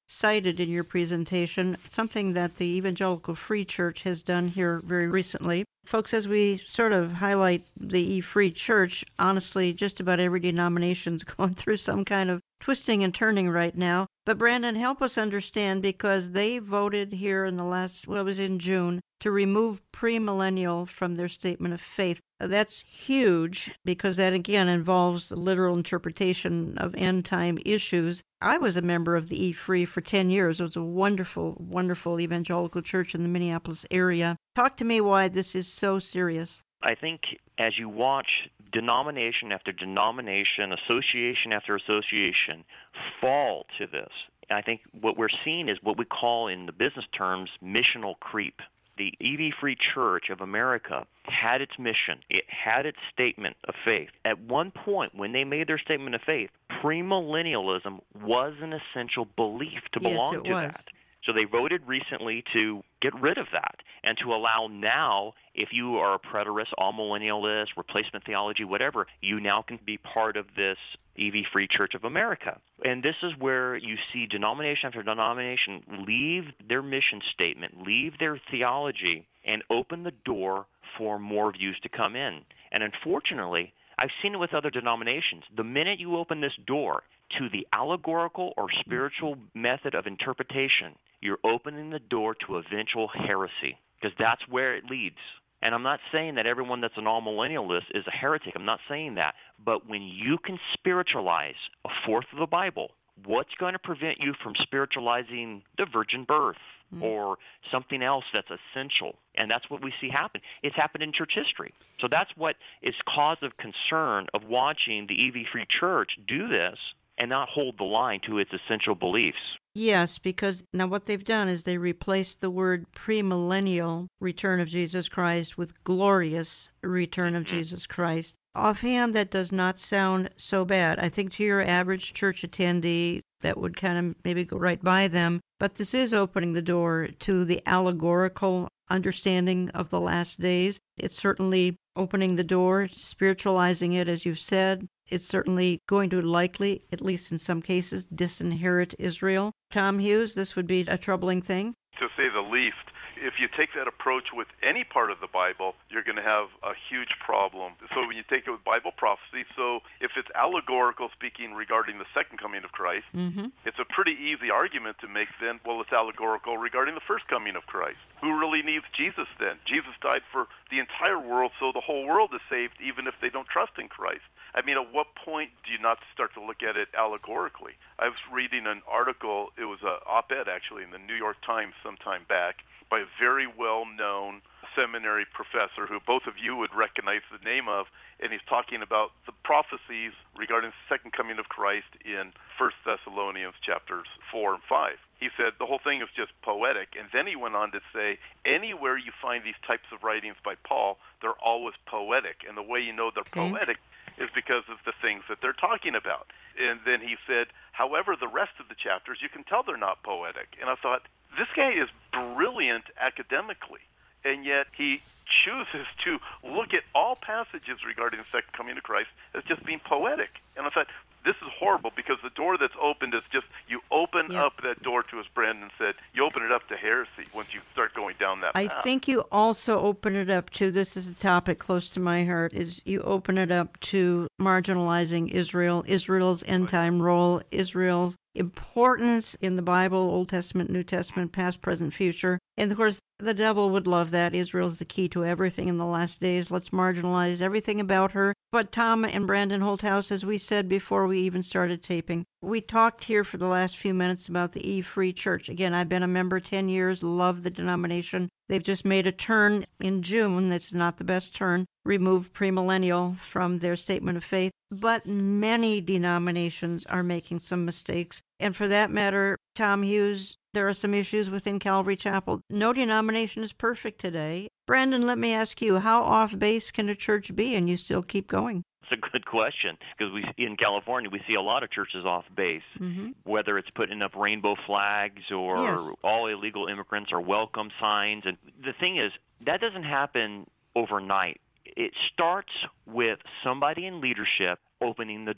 cited in your presentation, something that the Evangelical Free Church has done here very recently. Folks, as we sort of highlight the Free Church, honestly, just about every denomination's going through some kind of twisting and turning right now. But Brandon, help us understand, because they voted here in the last, well, it was in June, to remove premillennial from their statement of faith. That's huge, because that, again, involves the literal interpretation of end-time issues. I was a member of the E-Free for 10 years. It was a wonderful, wonderful evangelical church in the Minneapolis area. Talk to me why this is so serious. I think as you watch denomination after denomination, association after association fall to this, I think what we're seeing is what we call in the business terms missional creep. The EV Free Church of America had its mission. It had its statement of faith. At one point, when they made their statement of faith, premillennialism was an essential belief to belong to that. So they voted recently to get rid of that and to allow now, if you are a preterist, all-millennialist, replacement theology, whatever, you now can be part of this EV Free Church of America. And this is where you see denomination after denomination leave their mission statement, leave their theology, and open the door for more views to come in. And unfortunately, I've seen it with other denominations. The minute you open this door to the allegorical or spiritual method of interpretation, you're opening the door to eventual heresy, because that's where it leads. And I'm not saying that everyone that's an all-millennialist is a heretic. I'm not saying that. But when you can spiritualize a fourth of the Bible, what's going to prevent you from spiritualizing the virgin birth or something else that's essential? And that's what we see happen. It's happened in church history. So that's what is cause of concern of watching the EV Free Church do this and not hold the line to its essential beliefs. Yes, because now what they've done is they replaced the word premillennial return of Jesus Christ with glorious return of Jesus Christ. Offhand, that does not sound so bad. I think to your average church attendee, that would kind of maybe go right by them. But this is opening the door to the allegorical understanding of the last days. It's certainly opening the door, spiritualizing it, as you've said. It's certainly going to likely, at least in some cases, disinherit Israel. Tom Hughes, this would be a troubling thing. To say the least. If you take that approach with any part of the Bible, you're going to have a huge problem. So when you take it with Bible prophecy, so if it's allegorical speaking regarding the second coming of Christ, it's a pretty easy argument to make then, well, it's allegorical regarding the first coming of Christ. Who really needs Jesus then? Jesus died for the entire world, so the whole world is saved even if they don't trust in Christ. I mean, at what point do you not start to look at it allegorically? I was reading an article, it was an op-ed actually in the New York Times sometime back, by a very well-known seminary professor who both of you would recognize the name of, and he's talking about the prophecies regarding the second coming of Christ in 1 Thessalonians chapters 4 and 5. He said the whole thing is just poetic, and then he went on to say anywhere you find these types of writings by Paul, they're always poetic, and the way you know they're poetic is because of the things that they're talking about. And then he said, however, the rest of the chapters, you can tell they're not poetic. And I thought, this guy is brilliant academically, and yet he chooses to look at all passages regarding the second coming of Christ as just being poetic. And I thought, this is horrible, because the door that's opened is just, you open up that door to, as Brandon said, you open it up to heresy once you start going down that path. I think you also open it up to, this is a topic close to my heart, is you open it up to marginalizing Israel, Israel's end-time role, Israel's importance in the Bible, Old Testament, New Testament, past, present, future. And of course, the devil would love that. Israel's the key to everything in the last days. Let's marginalize everything about her. But Tom and Brandon Holthouse, as we said before we even started taping, we talked here for the last few minutes about the E-Free Church. Again, I've been a member 10 years, love the denomination. They've just made a turn in June, that's not the best turn, removed premillennial from their statement of faith. But many denominations are making some mistakes. And for that matter, Tom Hughes, there are some issues within Calvary Chapel. No denomination is perfect today. Brandon, let me ask you, how off base can a church be and you still keep going? That's a good question, because in California we see a lot of churches off base, whether it's putting up rainbow flags or all illegal immigrants or welcome signs. And the thing is, that doesn't happen overnight. It starts with somebody in leadership opening the door.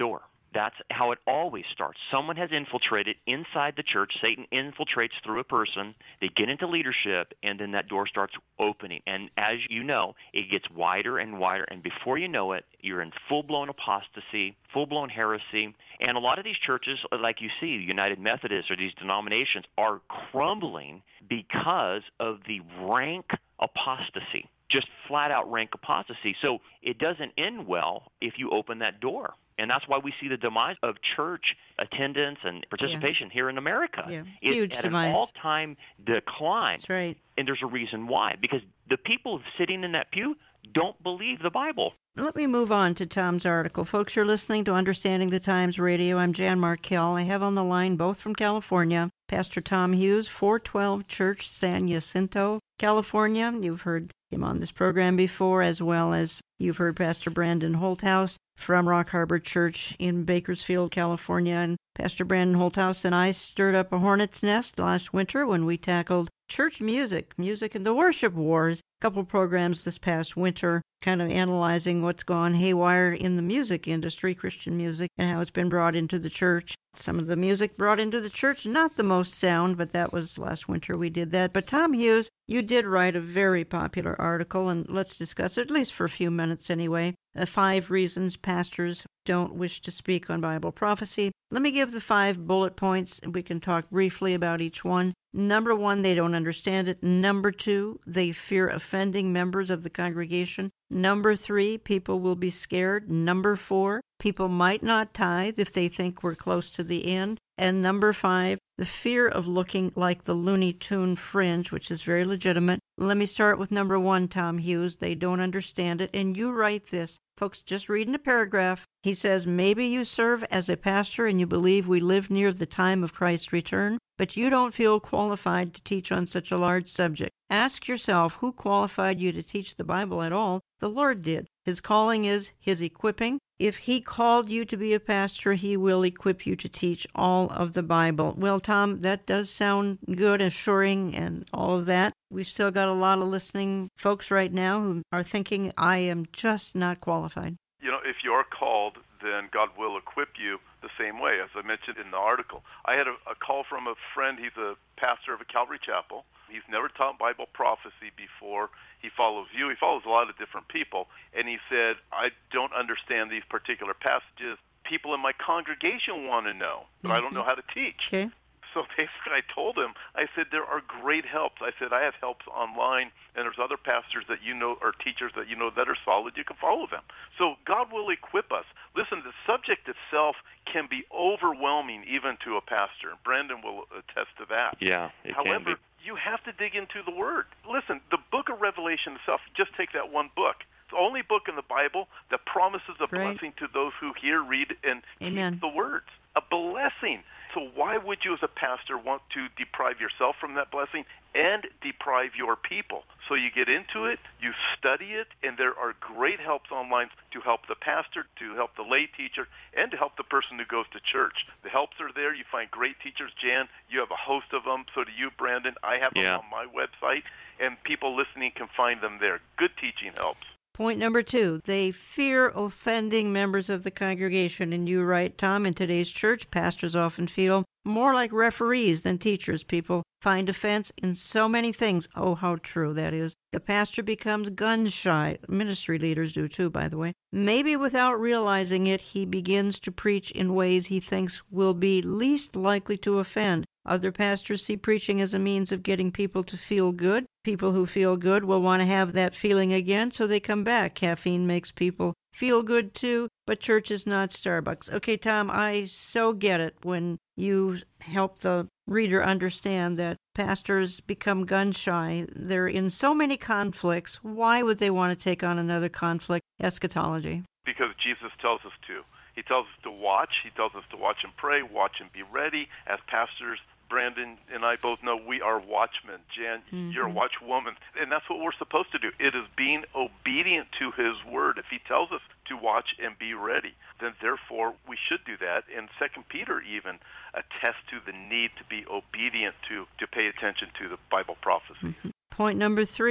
That's how it always starts. Someone has infiltrated inside the church. Satan infiltrates through a person. They get into leadership, and then that door starts opening. And as you know, it gets wider and wider. And before you know it, you're in full-blown apostasy, full-blown heresy. And a lot of these churches, like you see, United Methodists or these denominations, are crumbling because of the rank apostasy, just flat-out rank apostasy. So it doesn't end well if you open that door. And that's why we see the demise of church attendance and participation here in America. Yeah. It's Huge at demise. an all-time decline. That's right. And there's a reason why. Because the people sitting in that pew don't believe the Bible. Let me move on to Tom's article. Folks, you're listening to Understanding the Times Radio. I'm Jan Markell. I have on the line, both from California, Pastor Tom Hughes, 412 Church, San Jacinto, California. You've heard him on this program before, as well as you've heard Pastor Brandon Holthaus from Rock Harbor Church in Bakersfield, California. And Pastor Brandon Holthaus and I stirred up a hornet's nest last winter when we tackled church music and the worship wars. A couple programs this past winter kind of analyzing what's gone haywire in the music industry, Christian music, and how it's been brought into the church. Some of the music brought into the church, not the most sound, but that was last winter we did that. But Tom Hughes, you did write a very popular article, and let's discuss it, at least for a few minutes anyway. 5 reasons pastors don't wish to speak on Bible prophecy. Let me give the 5 bullet points, and we can talk briefly about each one. Number 1, they don't understand it. Number 2, they fear offending members of the congregation. Number 3, people will be scared. Number 4, people might not tithe if they think we're close to the end. And number 5, the fear of looking like the Looney Tune fringe, which is very legitimate. Let me start with number 1, Tom Hughes. They don't understand it. And you write this. Folks, just reading a paragraph. He says, maybe you serve as a pastor and you believe we live near the time of Christ's return, but you don't feel qualified to teach on such a large subject. Ask yourself, who qualified you to teach the Bible at all? The Lord did. His calling is His equipping. If He called you to be a pastor, He will equip you to teach all of the Bible. Well, Tom, that does sound good, assuring, and all of that. We've still got a lot of listening folks right now who are thinking, I am just not qualified. You know, if you're called, then God will equip you the same way, as I mentioned in the article. I had a call from a friend. He's a pastor of a Calvary Chapel. He's never taught Bible prophecy before. He follows you. He follows a lot of different people. And he said, I don't understand these particular passages. People in my congregation want to know, but I don't know how to teach. Okay. So basically I told him, I said, there are great helps. I said, I have helps online, and there's other pastors that you know or teachers that you know that are solid. You can follow them. So God will equip us. Listen, the subject itself can be overwhelming even to a pastor. Brandon will attest to that. Yeah, it However, can be. You have to dig into the Word. Listen, the book of Revelation itself, just take that one book. It's the only book in the Bible that promises a blessing to those who hear, read, and keep the words. A blessing. So why would you as a pastor want to deprive yourself from that blessing and deprive your people? So you get into it, you study it, and there are great helps online to help the pastor, to help the lay teacher, and to help the person who goes to church. The helps are there. You find great teachers. Jan, you have a host of them. So do you, Brandon. I have them on my website, and people listening can find them there. Good teaching helps. Point number 2, they fear offending members of the congregation. And you write, Tom, in today's church, pastors often feel more like referees than teachers. People find offense in so many things. Oh, how true that is. The pastor becomes gun-shy. Ministry leaders do too, by the way. Maybe without realizing it, he begins to preach in ways he thinks will be least likely to offend. Other pastors see preaching as a means of getting people to feel good. People who feel good will want to have that feeling again, so they come back. Caffeine makes people feel good too, but church is not Starbucks. Okay, Tom, I so get it when you help the reader understand that pastors become gun-shy. They're in so many conflicts. Why would they want to take on another conflict? Eschatology. Because Jesus tells us to. He tells us to watch. He tells us to watch and pray, watch and be ready. As pastors, Brandon and I both know we are watchmen. Jan, you're a watchwoman. And that's what we're supposed to do. It is being obedient to His word. If He tells us to watch and be ready, then therefore we should do that. And 2 Peter even attests to the need to be obedient to pay attention to the Bible prophecy. Point number 3,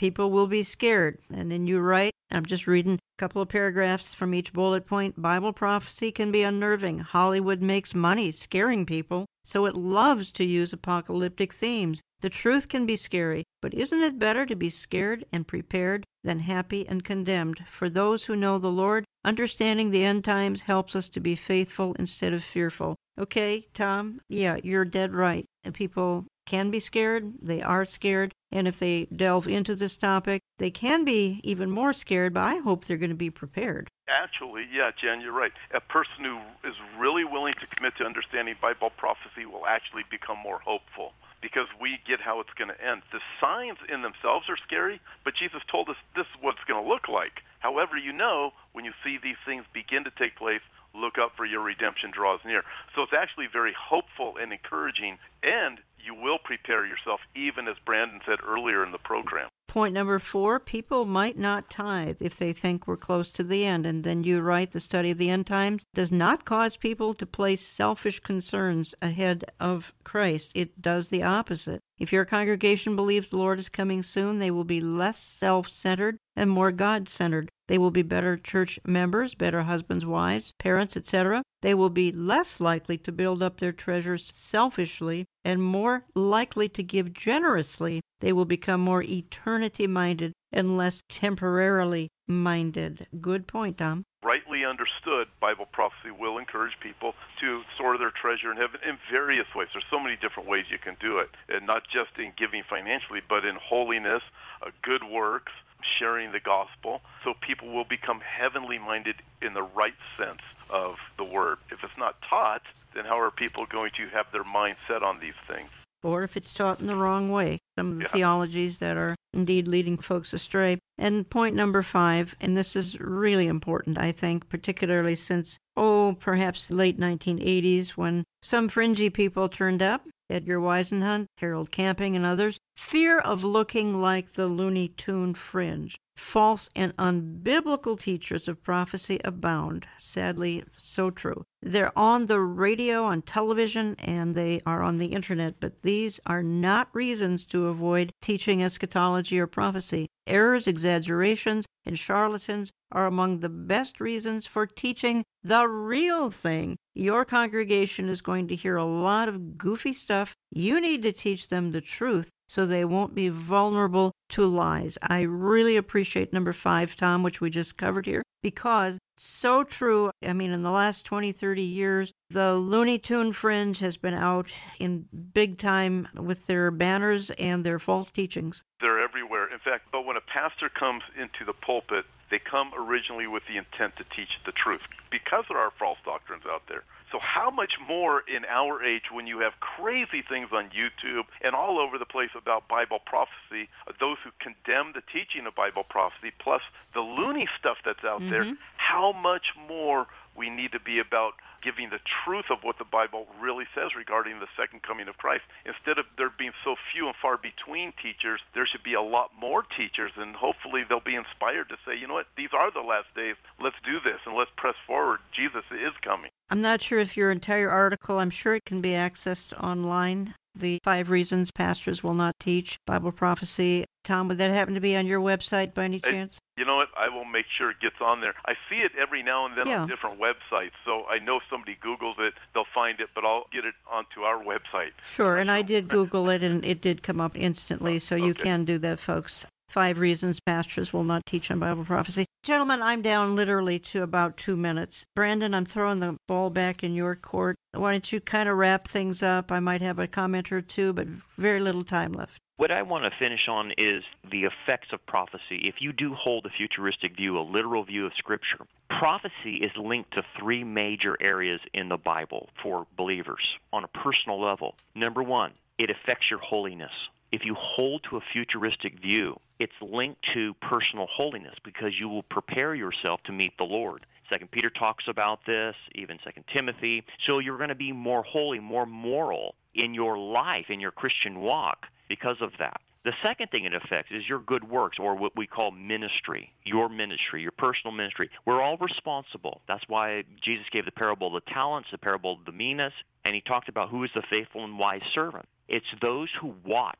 People will be scared. And then you write, I'm just reading a couple of paragraphs from each bullet point. Bible prophecy can be unnerving. Hollywood makes money scaring people, so it loves to use apocalyptic themes. The truth can be scary, but isn't it better to be scared and prepared than happy and condemned? For those who know the Lord, understanding the end times helps us to be faithful instead of fearful. Okay, Tom, yeah, you're dead right. And people can be scared, they are scared, and if they delve into this topic, they can be even more scared, but I hope they're going to be prepared. Actually, yeah, Jen, you're right. A person who is really willing to commit to understanding Bible prophecy will actually become more hopeful, because we get how it's going to end. The signs in themselves are scary, but Jesus told us this is what it's going to look like. However, when you see these things begin to take place, look up, for your redemption draws near. So it's actually very hopeful and encouraging, and you will prepare yourself, even as Brandon said earlier in the program. Point number 4, people might not tithe if they think we're close to the end. And then you write, the study of the end times does not cause people to place selfish concerns ahead of Christ. It does the opposite. If your congregation believes the Lord is coming soon, they will be less self-centered and more God-centered. They will be better church members, better husbands, wives, parents, etc. They will be less likely to build up their treasures selfishly and more likely to give generously. They will become more eternity-minded and less temporarily minded. Good point, Tom. Rightly understood, Bible prophecy will encourage people to store their treasure in heaven in various ways. There's so many different ways you can do it, and not just in giving financially, but in holiness, good works, sharing the gospel, so people will become heavenly minded in the right sense of the word. If it's not taught, then how are people going to have their mind set on these things? Or if it's taught in the wrong way, some of the theologies that are indeed leading folks astray. And point number 5, and this is really important, I think, particularly since, perhaps late 1980s, when some fringy people turned up, Edgar Weisenhunt, Harold Camping, and others, fear of looking like the Looney Tune fringe. False and unbiblical teachers of prophecy abound. Sadly, so true. They're on the radio, on television, and they are on the internet, but these are not reasons to avoid teaching eschatology or prophecy. Errors, exaggerations, and charlatans are among the best reasons for teaching the real thing. Your congregation is going to hear a lot of goofy stuff. You need to teach them the truth so they won't be vulnerable to lies. I really appreciate number 5, Tom, which we just covered here, because so true. I mean, in the last 20, 30 years, the Looney Tune fringe has been out in big time with their banners and their false teachings. They're everywhere. In fact, but when a pastor comes into the pulpit, they come originally with the intent to teach the truth, because there are false doctrines out there. So how much more in our age, when you have crazy things on YouTube and all over the place about Bible prophecy, those who condemn the teaching of Bible prophecy, plus the loony stuff that's out there, how much more we need to be about giving the truth of what the Bible really says regarding the second coming of Christ. Instead of there being so few and far between teachers, there should be a lot more teachers, and hopefully they'll be inspired to say, you know what, these are the last days. Let's do this, and let's press forward. Jesus is coming. I'm not sure if your entire article, I'm sure it can be accessed online. The 5 reasons pastors will not teach Bible prophecy. Tom, would that happen to be on your website by any chance? You know what? I will make sure it gets on there. I see it every now and then on different websites, so I know if somebody Googles it, they'll find it, but I'll get it onto our website. Sure, and I did Google it, and it did come up instantly, so you can do that, folks. 5 reasons pastors will not teach on Bible prophecy. Gentlemen, I'm down literally to about 2 minutes. Brandon, I'm throwing the ball back in your court. Why don't you kind of wrap things up? I might have a comment or two, but very little time left. What I want to finish on is the effects of prophecy. If you do hold a futuristic view, a literal view of Scripture, prophecy is linked to 3 major areas in the Bible for believers on a personal level. Number 1, it affects your holiness. If you hold to a futuristic view, it's linked to personal holiness because you will prepare yourself to meet the Lord. 2 Peter talks about this, even 2 Timothy. So you're going to be more holy, more moral in your life, in your Christian walk because of that. The second thing it affects is your good works, or what we call ministry, your personal ministry. We're all responsible. That's why Jesus gave the parable of the talents, the parable of the minas, and he talked about who is the faithful and wise servant. It's those who watch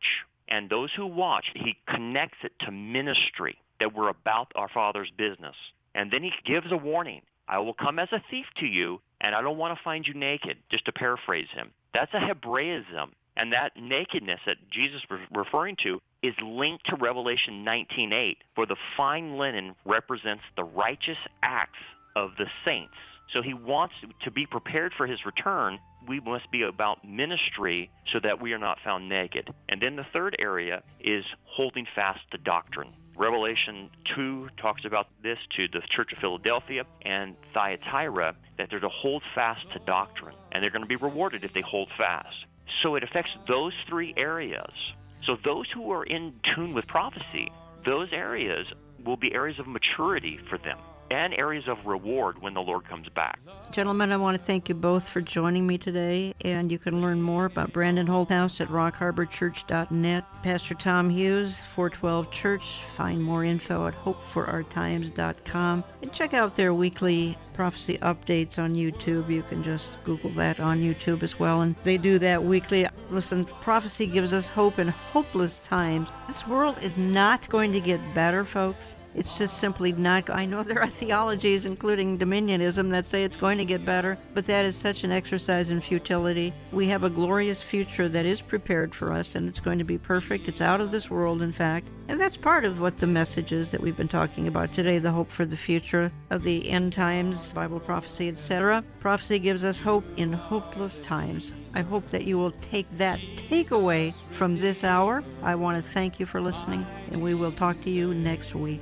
And those who watch, he connects it to ministry, that we're about our Father's business. And then he gives a warning. I will come as a thief to you, and I don't want to find you naked, just to paraphrase him. That's a Hebraism. And that nakedness that Jesus was referring to is linked to Revelation 19:8, for the fine linen represents the righteous acts of the saints. So he wants to be prepared for his return. We must be about ministry so that we are not found naked. And then the third area is holding fast to doctrine. Revelation 2 talks about this to the Church of Philadelphia and Thyatira, that they're to hold fast to doctrine, and they're going to be rewarded if they hold fast. So it affects those three areas. So those who are in tune with prophecy, those areas will be areas of maturity for them and areas of reward when the Lord comes back. Gentlemen, I want to thank you both for joining me today, and you can learn more about Brandon Holthouse at rockharborchurch.net. Pastor Tom Hughes, 412 Church. Find more info at hopeforourtimes.com. And check out their weekly prophecy updates on YouTube. You can just Google that on YouTube as well, and they do that weekly. Listen, prophecy gives us hope in hopeless times. This world is not going to get better, folks. It's just simply not. I know there are theologies, including dominionism, that say it's going to get better, but that is such an exercise in futility. We have a glorious future that is prepared for us, and it's going to be perfect. It's out of this world, in fact. And that's part of what the message is that we've been talking about today, the hope for the future of the end times, Bible prophecy, etc. Prophecy gives us hope in hopeless times. I hope that you will take that takeaway from this hour. I want to thank you for listening, and we will talk to you next week.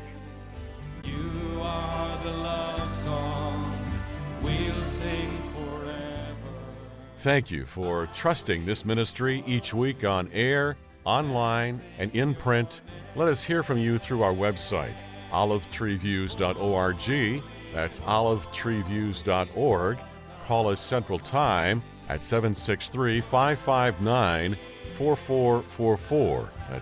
You are the love song we'll sing forever. Thank you for trusting this ministry each week on air, online, and in print. Let us hear from you through our website, olivetreeviews.org. That's olivetreeviews.org. Call us Central Time at 763-559-4444. That's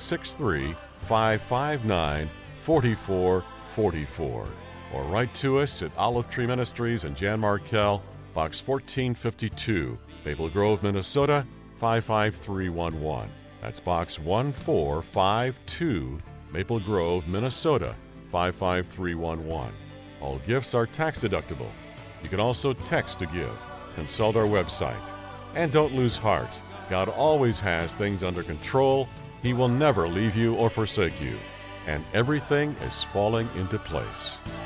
763-559-4444. Or write to us at Olive Tree Ministries and Jan Markell, Box 1452, Maple Grove, Minnesota 55311. That's Box 1452, Maple Grove, Minnesota 55311. All gifts are tax deductible. You can also text to give. Consult our website. And don't lose heart. God always has things under control. He will never leave you or forsake you. And everything is falling into place.